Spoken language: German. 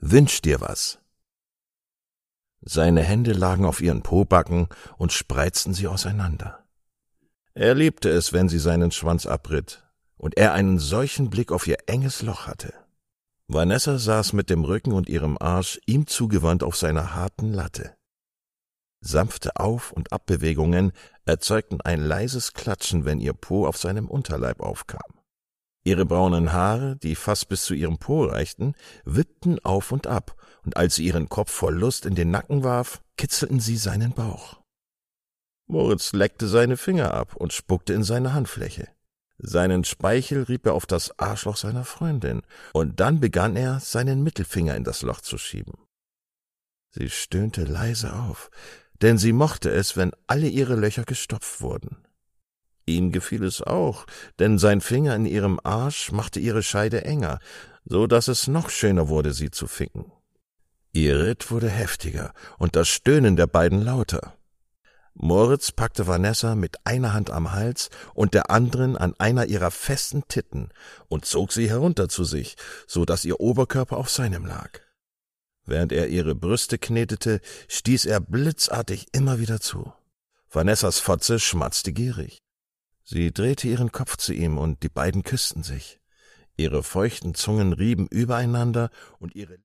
Wünsch dir was. Seine Hände lagen auf ihren Pobacken und spreizten sie auseinander. Er liebte es, wenn sie seinen Schwanz abritt und er einen solchen Blick auf ihr enges Loch hatte. Vanessa saß mit dem Rücken und ihrem Arsch ihm zugewandt auf seiner harten Latte. Sanfte Auf- und Abbewegungen erzeugten ein leises Klatschen, wenn ihr Po auf seinem Unterleib aufkam. Ihre braunen Haare, die fast bis zu ihrem Po reichten, wippten auf und ab, und als sie ihren Kopf vor Lust in den Nacken warf, kitzelten sie seinen Bauch. Moritz leckte seine Finger ab und spuckte in seine Handfläche. Seinen Speichel rieb er auf das Arschloch seiner Freundin, und dann begann er, seinen Mittelfinger in das Loch zu schieben. Sie stöhnte leise auf, denn sie mochte es, wenn alle ihre Löcher gestopft wurden. Ihm gefiel es auch, denn sein Finger in ihrem Arsch machte ihre Scheide enger, so dass es noch schöner wurde, sie zu ficken. Ihr Ritt wurde heftiger und das Stöhnen der beiden lauter. Moritz packte Vanessa mit einer Hand am Hals und der anderen an einer ihrer festen Titten und zog sie herunter zu sich, so dass ihr Oberkörper auf seinem lag. Während er ihre Brüste knetete, stieß er blitzartig immer wieder zu. Vanessas Fotze schmatzte gierig. Sie drehte ihren Kopf zu ihm und die beiden küssten sich. Ihre feuchten Zungen rieben übereinander und ihre